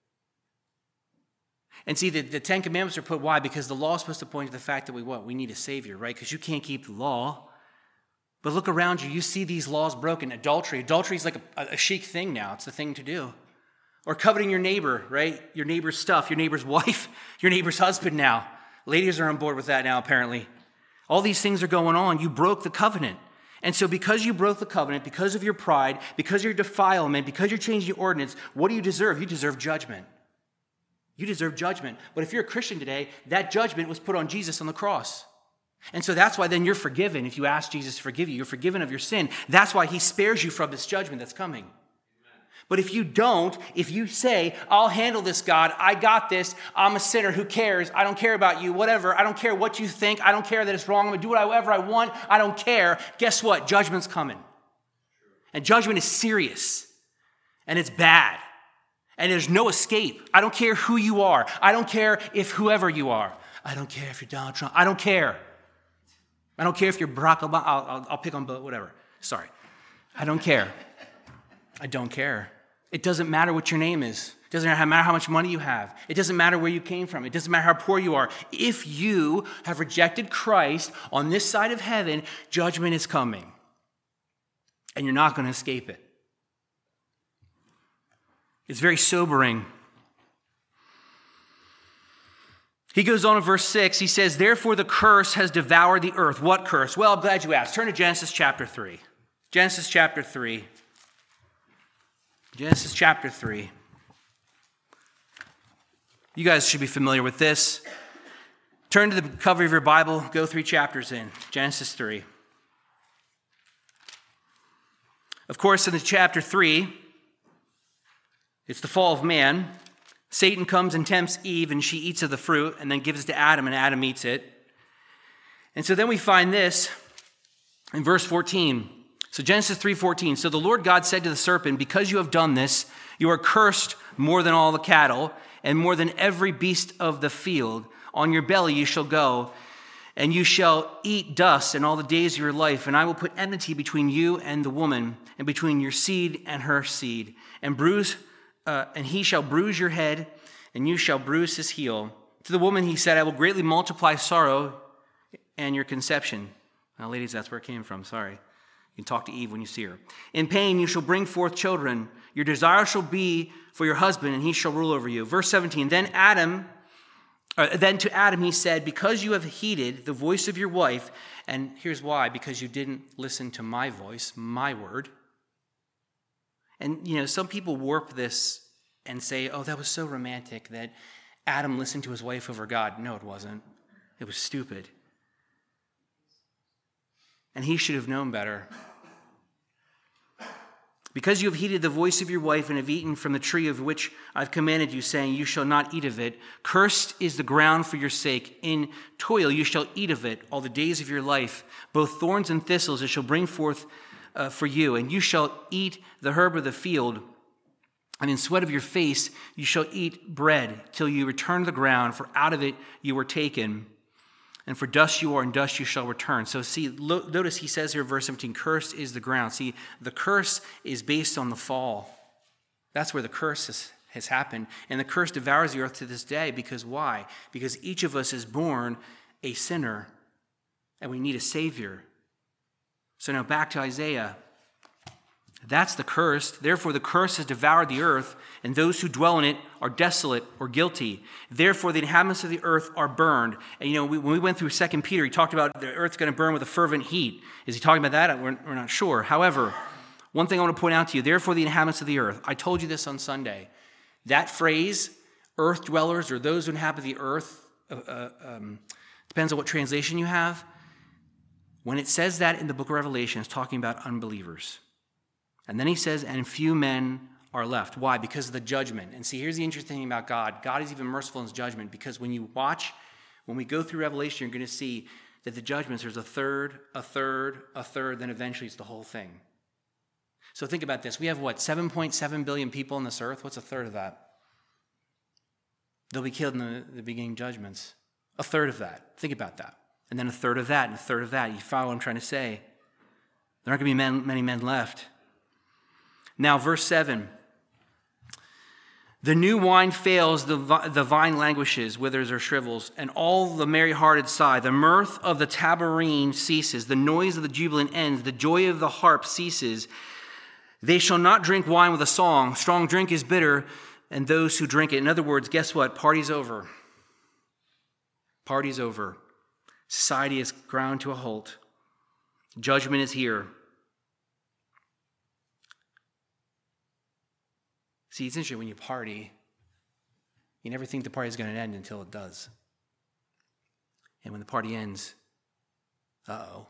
And see, the, the Ten Commandments are put, why? Because the law is supposed to point to the fact that we what? We need a Savior, right? Because you can't keep the law. But look around you. You see these laws broken. Adultery. Adultery is like a, a chic thing now. It's the thing to do. Or coveting your neighbor, right? Your neighbor's stuff, your neighbor's wife, your neighbor's husband now. Ladies are on board with that now, apparently. All these things are going on. You broke the covenant. And so because you broke the covenant, because of your pride, because of your defilement, because you're changing your ordinance, what do you deserve? You deserve judgment. You deserve judgment. But if you're a Christian today, that judgment was put on Jesus on the cross. And so that's why then you're forgiven. If you ask Jesus to forgive you, you're forgiven of your sin. That's why he spares you from this judgment that's coming. But if you don't, if you say, I'll handle this, God, I got this, I'm a sinner, who cares? I don't care about you, whatever. I don't care what you think. I don't care that it's wrong. I'm going to do whatever I want. I don't care. Guess what? Judgment's coming. And judgment is serious. And it's bad. And there's no escape. I don't care who you are. I don't care if whoever you are. I don't care if you're Donald Trump. I don't care. I don't care if you're Barack Obama. I'll, I'll, I'll pick on both, whatever. Sorry. I don't care. I don't care. It doesn't matter what your name is. It doesn't matter how much money you have. It doesn't matter where you came from. It doesn't matter how poor you are. If you have rejected Christ on this side of heaven, judgment is coming. And you're not going to escape it. It's very sobering. He goes on in verse six. He says, therefore the curse has devoured the earth. What curse? Well, I'm glad you asked. Turn to Genesis chapter three. Genesis chapter three. Genesis chapter three. You guys should be familiar with this. Turn to the cover of your Bible, go three chapters in. Genesis three. Of course, in the chapter three, it's the fall of man. Satan comes and tempts Eve, and she eats of the fruit, and then gives it to Adam, and Adam eats it. And so then we find this in verse fourteen. So Genesis three fourteen, so the Lord God said to the serpent, because you have done this, you are cursed more than all the cattle and more than every beast of the field. On your belly you shall go, and you shall eat dust in all the days of your life. And I will put enmity between you and the woman, and between your seed and her seed. And bruise, uh, and he shall bruise your head, and you shall bruise his heel. To the woman he said, I will greatly multiply sorrow and your conception. Now, ladies, that's where it came from. Sorry. You can talk to Eve when you see her. In pain you shall bring forth children. Your desire shall be for your husband, and he shall rule over you. Verse seventeen, then Adam, uh, then to Adam he said, because you have heeded the voice of your wife, and here's why, because you didn't listen to my voice, my word. And, you know, some people warp this and say, oh, that was so romantic that Adam listened to his wife over God. No, it wasn't. It was stupid. And he should have known better. Because you have heeded the voice of your wife and have eaten from the tree of which I've commanded you, saying, you shall not eat of it. Cursed is the ground for your sake. In toil you shall eat of it all the days of your life. Both thorns and thistles it shall bring forth uh, for you. And you shall eat the herb of the field. And in sweat of your face you shall eat bread till you return to the ground, for out of it you were taken. And for dust you are, and dust you shall return. So see, lo- notice he says here, verse seventeen, cursed is the ground. See, the curse is based on the fall. That's where the curse has, has happened. And the curse devours the earth to this day. Because why? Because each of us is born a sinner, and we need a Savior. So now back to Isaiah. That's the curse. Therefore the curse has devoured the earth, and those who dwell in it are desolate or guilty. Therefore the inhabitants of the earth are burned. And you know, we, when we went through Second Peter, he talked about the earth's going to burn with a fervent heat. Is he talking about that? We're, we're not sure. However, one thing I want to point out to you, therefore the inhabitants of the earth. I told you this on Sunday. That phrase, earth dwellers, or those who inhabit the earth, uh, uh, um, depends on what translation you have. When it says that in the book of Revelation, it's talking about unbelievers. And then he says, and few men are left. Why? Because of the judgment. And see, here's the interesting thing about God. God is even merciful in his judgment, because when you watch, when we go through Revelation, you're going to see that the judgments, there's a third, a third, a third, then eventually it's the whole thing. So think about this. We have what, seven point seven billion people on this earth? What's a third of that? They'll be killed in the, the beginning judgments. A third of that. Think about that. And then a third of that, and a third of that. You follow what I'm trying to say? There aren't going to be men, many men left. Now, verse seven. The new wine fails, the, the vine languishes, withers or shrivels, and all the merry-hearted sigh. The mirth of the tabourine ceases. The noise of the jubilant ends. The joy of the harp ceases. They shall not drink wine with a song. Strong drink is bitter, and those who drink it. In other words, guess what? Party's over. Party's over. Society is ground to a halt. Judgment is here. See, it's interesting when you party, you never think the party is going to end until it does. And when the party ends, Uh-oh.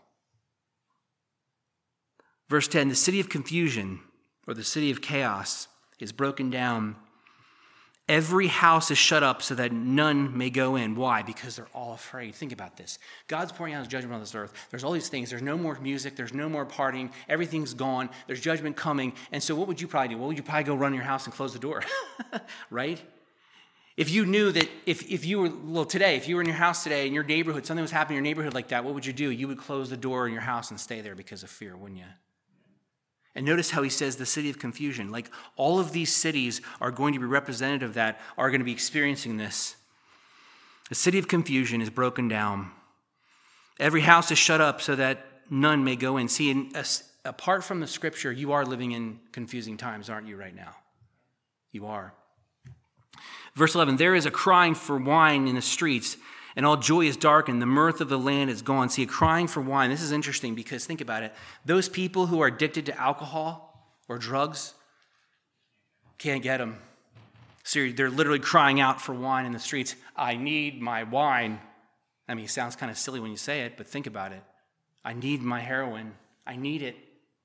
Verse ten, the city of confusion, or the city of chaos, is broken down. Every house is shut up so that none may go in. Why? Because they're all afraid. Think about this. God's pouring out his judgment on this earth. There's all these things. There's no more music. There's no more partying. Everything's gone. There's judgment coming. And so what would you probably do? Well, you'd probably go run in your house and close the door, right? If you knew that if, if you were, well, today, if you were in your house today in your neighborhood, something was happening in your neighborhood like that, what would you do? You would close the door in your house and stay there because of fear, wouldn't you? And notice how he says the city of confusion. Like all of these cities are going to be representative of that, are going to be experiencing this. The city of confusion is broken down. Every house is shut up so that none may go in. See, in, as, apart from the scripture, you are living in confusing times, aren't you, right now? You are. Verse eleven, there is a crying for wine in the streets, and all joy is darkened. The mirth of the land is gone. See, a crying for wine. This is interesting because think about it. Those people who are addicted to alcohol or drugs can't get them. So they're literally crying out for wine in the streets. I need my wine. I mean, it sounds kind of silly when you say it, but think about it. I need my heroin. I need it.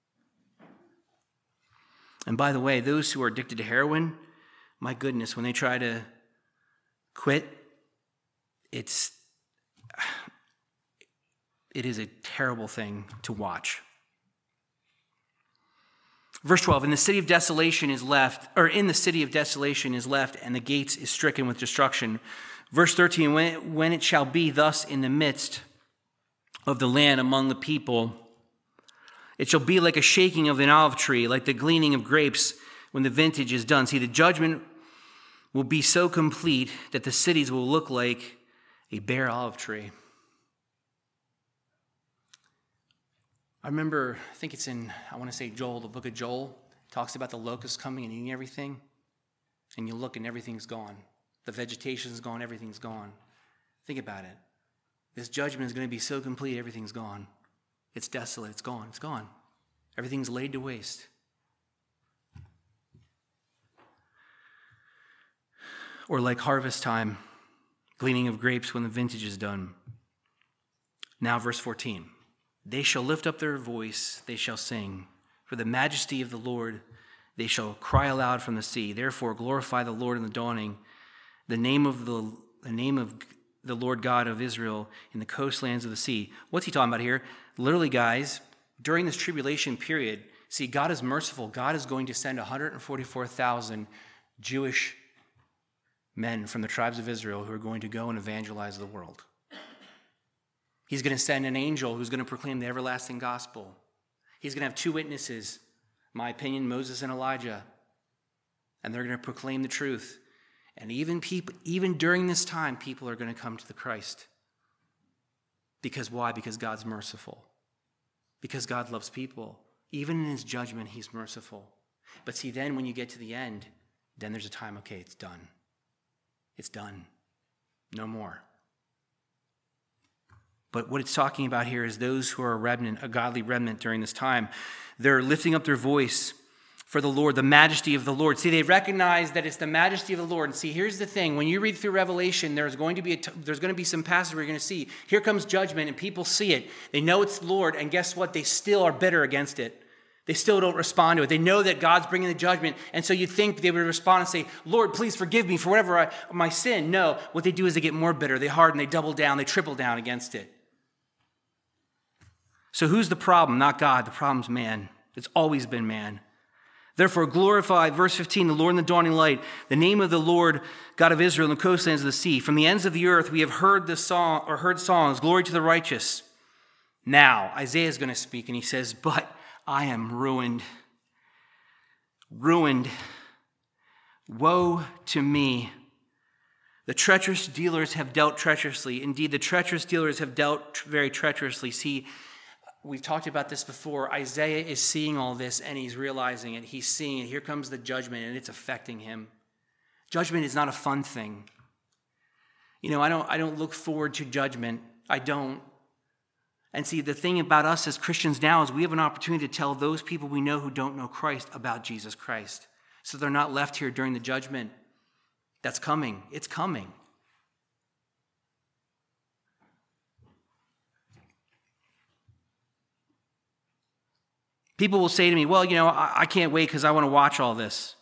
And by the way, those who are addicted to heroin, my goodness, when they try to quit, It's, it is a terrible thing to watch. Verse twelve, and the city of desolation is left, or in the city of desolation is left, and the gates is stricken with destruction. Verse thirteen, when it, when it shall be thus in the midst of the land among the people, it shall be like a shaking of an olive tree, like the gleaning of grapes when the vintage is done. See, the judgment will be so complete that the cities will look like a bare olive tree. I remember, I think it's in, I want to say Joel, the book of Joel, talks about the locusts coming and eating everything. And you look and everything's gone. The vegetation's gone, everything's gone. Think about it. This judgment is going to be so complete, everything's gone. It's desolate, it's gone, it's gone. Everything's laid to waste. Or like harvest time, gleaning of grapes when the vintage is done. Now verse fourteen. They shall lift up their voice, they shall sing. For the majesty of the Lord, they shall cry aloud from the sea. Therefore glorify the Lord in the dawning, the name of the, the name of the Lord God of Israel in the coastlands of the sea. What's he talking about here? Literally, guys, during this tribulation period, see, God is merciful. God is going to send one hundred forty-four thousand Jewish men from the tribes of Israel who are going to go and evangelize the world. He's going to send an angel who's going to proclaim the everlasting gospel. He's going to have two witnesses, my opinion, Moses and Elijah, and they're going to proclaim the truth. And even people, even during this time, people are going to come to the Christ. Because why? Because God's merciful. Because God loves people. Even in his judgment, he's merciful. But see, then when you get to the end, then there's a time, okay, it's done. It's done. No more. But what it's talking about here is those who are a remnant, a godly remnant during this time. They're lifting up their voice for the Lord, the majesty of the Lord. See, they recognize that it's the majesty of the Lord. And see, here's the thing. When you read through Revelation, there's going to be a t- there's going to be some passage where you're going to see, here comes judgment, and people see it. They know it's the Lord, and guess what? They still are bitter against it. They still don't respond to it. They know that God's bringing the judgment, and so you'd think they would respond and say, Lord, please forgive me for whatever I, my sin. No, what they do is they get more bitter. They harden, they double down, they triple down against it. So who's the problem? Not God. The problem's man. It's always been man. Therefore glorify, verse fifteen, the Lord in the dawning light, the name of the Lord God of Israel in the coastlands of the sea. From the ends of the earth we have heard the song, or heard songs, glory to the righteous. Now, Isaiah is going to speak, and he says, but I am ruined. Ruined. Woe to me. The treacherous dealers have dealt treacherously. Indeed, the treacherous dealers have dealt very treacherously. See, we've talked about this before. Isaiah is seeing all this, and he's realizing it. He's seeing it. Here comes the judgment, and it's affecting him. Judgment is not a fun thing. You know, I don't, I don't look forward to judgment. I don't. And see, the thing about us as Christians now is we have an opportunity to tell those people we know who don't know Christ about Jesus Christ. So they're not left here during the judgment that's coming. It's coming. People will say to me, well, you know, I, I can't wait because I want to watch all this.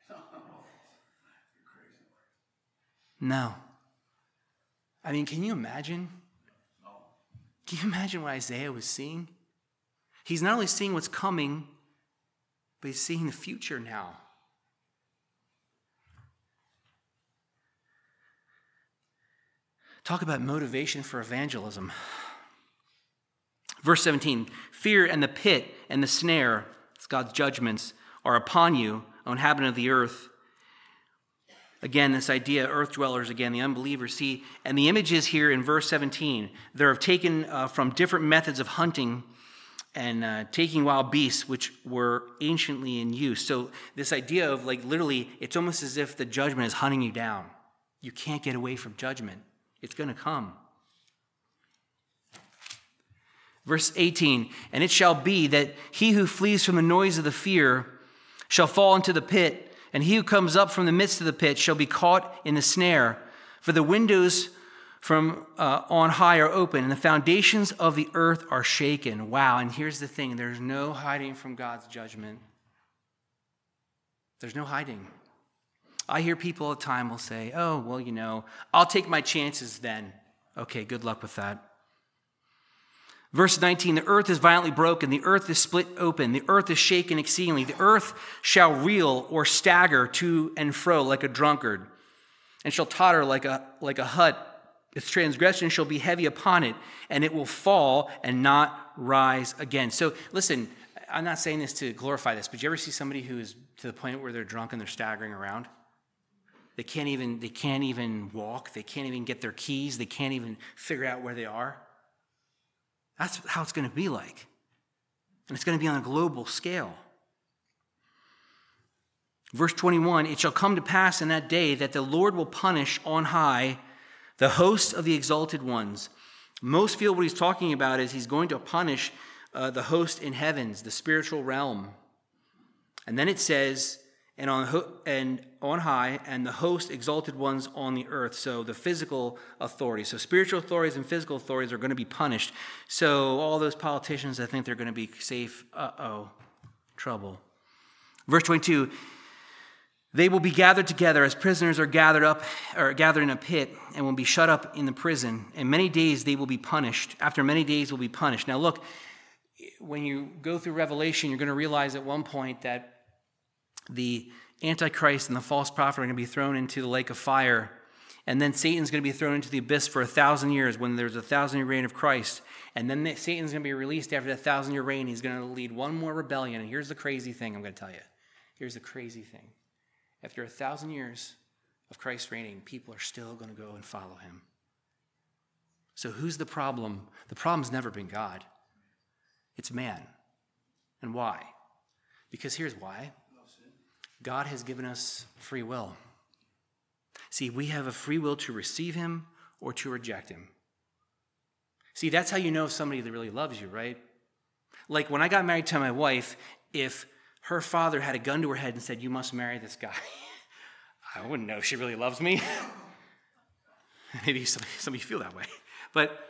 No. I mean, can you imagine? Can you imagine what Isaiah was seeing? He's not only seeing what's coming, but he's seeing the future now. Talk about motivation for evangelism. Verse seventeen, fear and the pit and the snare, it's God's judgments, are upon you, O inhabitant of the earth. Again, this idea, earth dwellers, again, the unbelievers. See, and the images here in verse seventeen, they're taken uh, from different methods of hunting and uh, taking wild beasts, which were anciently in use. So this idea of, like, literally, it's almost as if the judgment is hunting you down. You can't get away from judgment. It's going to come. Verse eighteen, and it shall be that he who flees from the noise of the fear shall fall into the pit, and he who comes up from the midst of the pit shall be caught in the snare. For the windows from uh, on high are open, and the foundations of the earth are shaken. Wow, and here's the thing. There's no hiding from God's judgment. There's no hiding. I hear people all the time will say, oh, well, you know, I'll take my chances then. Okay, good luck with that. Verse nineteen, the earth is violently broken, the earth is split open, the earth is shaken exceedingly. The earth shall reel or stagger to and fro like a drunkard, and shall totter like a, like a hut. Its transgression shall be heavy upon it, and it will fall and not rise again. So listen, I'm not saying this to glorify this, but you ever see somebody who is to the point where they're drunk and they're staggering around? They can't even, they can't even walk. They can't even get their keys. They can't even figure out where they are. That's how it's going to be like. And it's going to be on a global scale. Verse twenty-one, it shall come to pass in that day that the Lord will punish on high the host of the exalted ones. Most feel what he's talking about is he's going to punish uh, the host in heavens, the spiritual realm. And then it says, and on ho- and on high, and the host exalted ones on the earth. So the physical authorities. So spiritual authorities and physical authorities are going to be punished. So all those politicians that think they're going to be safe, uh-oh, trouble. Verse twenty-two, they will be gathered together as prisoners are gathered up, or gathered in a pit, and will be shut up in the prison. And many days they will be punished. After many days will be punished. Now look, when you go through Revelation, you're going to realize at one point that the Antichrist and the false prophet are going to be thrown into the lake of fire. And then Satan's going to be thrown into the abyss for a thousand years when there's a thousand-year reign of Christ. And then Satan's going to be released after that thousand-year reign. He's going to lead one more rebellion. And here's the crazy thing I'm going to tell you. Here's the crazy thing. After a thousand years of Christ reigning, people are still going to go and follow him. So who's the problem? The problem's never been God. It's man. And why? Because here's why. God has given us free will. See, we have a free will to receive him or to reject him. See, that's how you know if somebody really loves you, right? Like when I got married to my wife, if her father had a gun to her head and said, you must marry this guy, I wouldn't know if she really loves me. Maybe somebody, somebody feel that way. But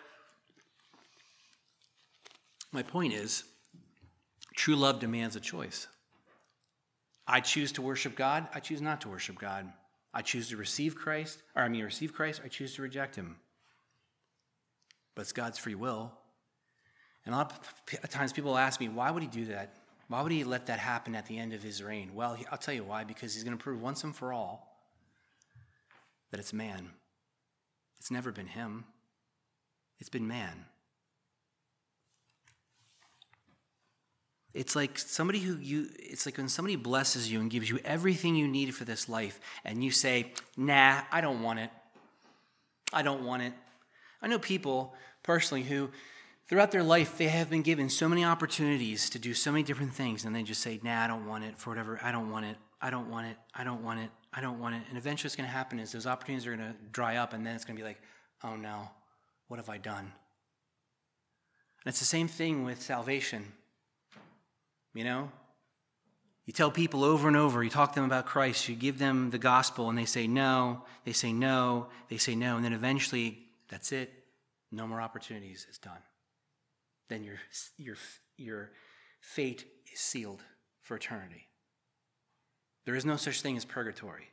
my point is, true love demands a choice. I choose to worship God. I choose not to worship God. I choose to receive Christ, or I mean receive Christ. I choose to reject him. But it's God's free will. And a lot of times people ask me, why would he do that? Why would he let that happen at the end of his reign? Well, I'll tell you why. Because he's going to prove once and for all that it's man. It's never been him. It's been man. It's like somebody who you, it's like when somebody blesses you and gives you everything you need for this life, and you say, nah, I don't want it. I don't want it. I know people personally who, throughout their life, they have been given so many opportunities to do so many different things, and they just say, nah, I don't want it for whatever. I don't want it. I don't want it. I don't want it. I don't want it. And eventually what's going to happen is those opportunities are going to dry up, and then it's going to be like, oh no, what have I done? And it's the same thing with salvation. You know, you tell people over and over, you talk to them about Christ, you give them the gospel, and they say no, they say no, they say no, and then eventually, that's it. No more opportunities. It's done. Then your your your fate is sealed for eternity. There is no such thing as purgatory.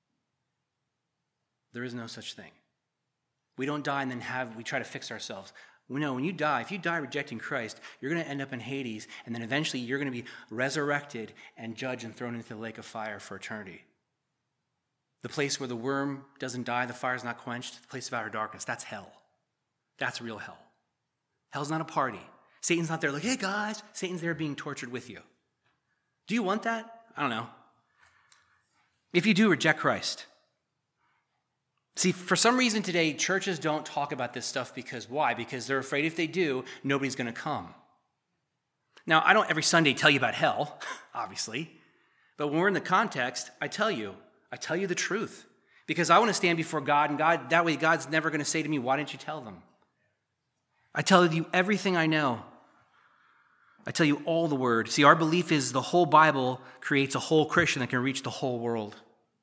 There is no such thing. We don't die and then have, we try to fix ourselves. We know when you die, if you die rejecting Christ, you're going to end up in Hades, and then eventually you're going to be resurrected and judged and thrown into the lake of fire for eternity. The place where the worm doesn't die, the fire is not quenched, the place of outer darkness, that's hell. That's real hell. Hell's not a party. Satan's not there like, hey guys, Satan's there being tortured with you. Do you want that? I don't know. If you do, reject Christ. See, for some reason today, churches don't talk about this stuff because why? Because they're afraid if they do, nobody's going to come. Now, I don't every Sunday tell you about hell, obviously, but when we're in the context, I tell you, I tell you the truth because I want to stand before God, and God, that way God's never going to say to me, why didn't you tell them? I tell you everything I know. I tell you all the word. See, our belief is the whole Bible creates a whole Christian that can reach the whole world.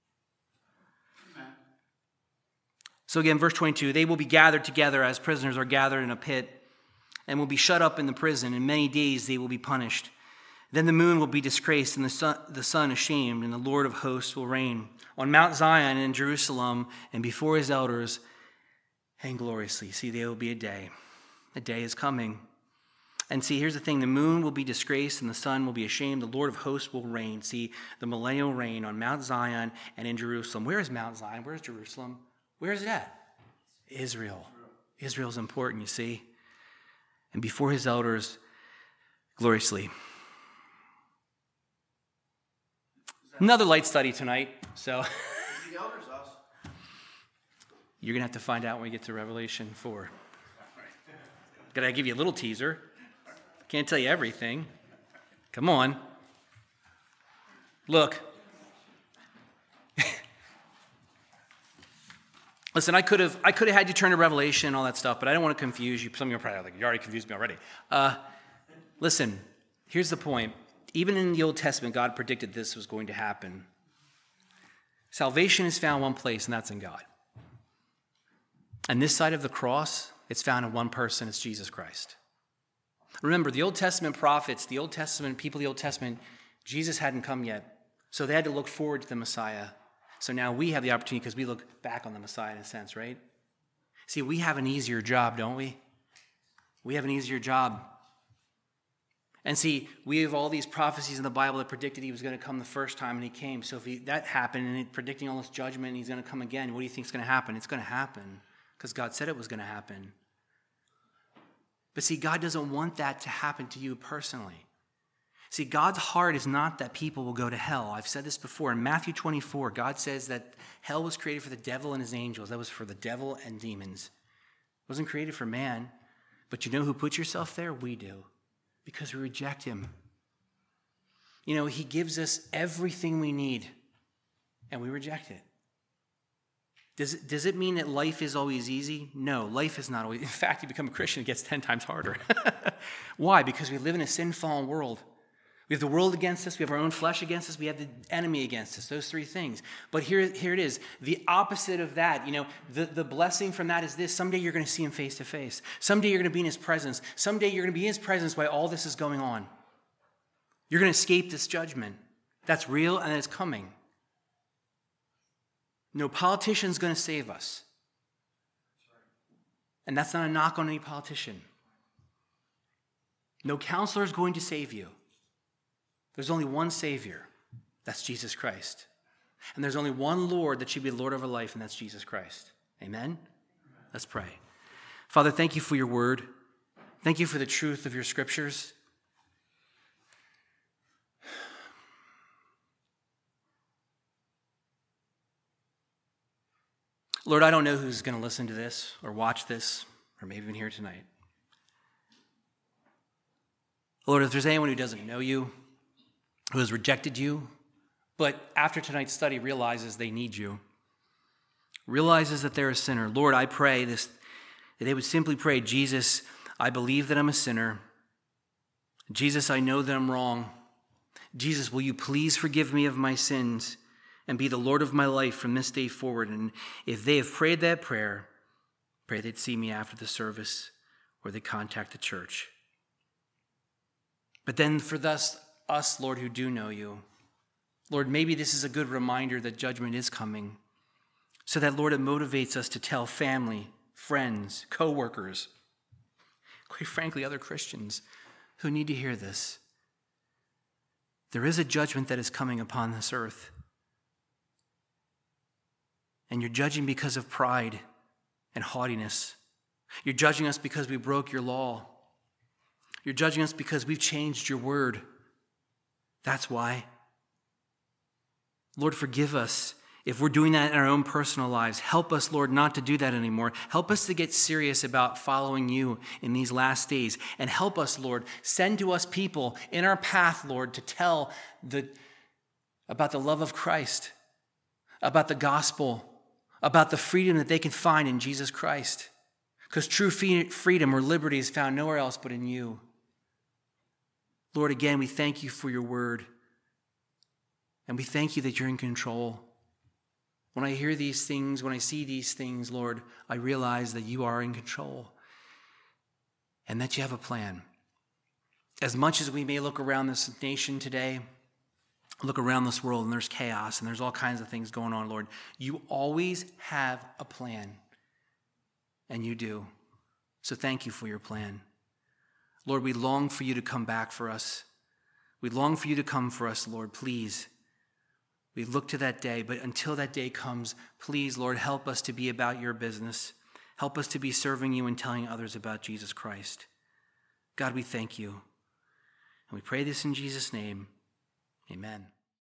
So again, verse twenty-two, they will be gathered together as prisoners are gathered in a pit and will be shut up in the prison. In many days they will be punished. Then the moon will be disgraced and the sun, the sun ashamed, and the Lord of hosts will reign on Mount Zion and in Jerusalem and before his elders and gloriously. See, there will be a day. A day is coming. And see, here's the thing. The moon will be disgraced and the sun will be ashamed. The Lord of hosts will reign. See, the millennial reign on Mount Zion and in Jerusalem. Where is Mount Zion? Where is Jerusalem? Where is it at? Israel. Israel's important, you see. And before his elders, gloriously. Another light study tonight. So The elders, us. You're going to have to find out when we get to Revelation four. Got to give you a little teaser. Can't tell you everything. Come on. Look. Listen, I could have I could have had you turn to Revelation and all that stuff, but I don't want to confuse you. Some of you are probably like, you already confused me already. Uh, listen, here's the point. Even in the Old Testament, God predicted this was going to happen. Salvation is found one place, and that's in God. And this side of the cross, it's found in one person, it's Jesus Christ. Remember, the Old Testament prophets, the Old Testament people of the Old Testament, Jesus hadn't come yet. So they had to look forward to the Messiah. So now we have the opportunity because we look back on the Messiah in a sense, right? See, we have an easier job, don't we? We have an easier job. And see, we have all these prophecies in the Bible that predicted he was going to come the first time, and he came. So if he, that happened, and it, predicting all this judgment, and he's going to come again, what do you think is going to happen? It's going to happen because God said it was going to happen. But see, God doesn't want that to happen to you personally. See, God's heart is not that people will go to hell. I've said this before. In Matthew twenty-four, God says that hell was created for the devil and his angels. That was for the devil and demons. It wasn't created for man. But you know who puts yourself there? We do. Because we reject him. You know, he gives us everything we need, and we reject it. Does it, does it mean that life is always easy? No, life is not always. In fact, you become a Christian, it gets ten times harder. Why? Because we live in a sin-fallen world. We have the world against us. We have our own flesh against us. We have the enemy against us. Those three things. But here, here it is. The opposite of that, you know, the, the blessing from that is this. Someday you're going to see him face to face. Someday you're going to be in his presence. Someday you're going to be in his presence while all this is going on. You're going to escape this judgment. That's real and it's coming. No politician's going to save us. And that's not a knock on any politician. No counselor is going to save you. There's only one Savior. That's Jesus Christ. And there's only one Lord that should be the Lord of our life, and that's Jesus Christ. Amen? Let's pray. Father, thank you for your word. Thank you for the truth of your scriptures. Lord, I don't know who's going to listen to this or watch this or maybe even hear tonight. Lord, if there's anyone who doesn't know you, who has rejected you, but after tonight's study realizes they need you, realizes that they're a sinner, Lord, I pray this, that they would simply pray, Jesus, I believe that I'm a sinner. Jesus, I know that I'm wrong. Jesus, will you please forgive me of my sins and be the Lord of my life from this day forward? And if they have prayed that prayer, pray they'd see me after the service or they contact the church. But then for thus, us, Lord, who do know you, Lord, maybe this is a good reminder that judgment is coming, so that, Lord, it motivates us to tell family, friends, co-workers, quite frankly, other Christians who need to hear this. There is a judgment that is coming upon this earth. And you're judging because of pride and haughtiness. You're judging us because we broke your law. You're judging us because we've changed your word. That's why. Lord, forgive us if we're doing that in our own personal lives. Help us, Lord, not to do that anymore. Help us to get serious about following you in these last days. And help us, Lord, send to us people in our path, Lord, to tell the, about the love of Christ, about the gospel, about the freedom that they can find in Jesus Christ. Because true freedom or liberty is found nowhere else but in you. Lord, again, we thank you for your word. And we thank you that you're in control. When I hear these things, when I see these things, Lord, I realize that you are in control and that you have a plan. As much as we may look around this nation today, look around this world and there's chaos and there's all kinds of things going on, Lord, you always have a plan. And you do. So thank you for your plan. Lord, we long for you to come back for us. We long for you to come for us, Lord, please. We look to that day, but until that day comes, please, Lord, help us to be about your business. Help us to be serving you and telling others about Jesus Christ. God, we thank you. And we pray this in Jesus' name. Amen.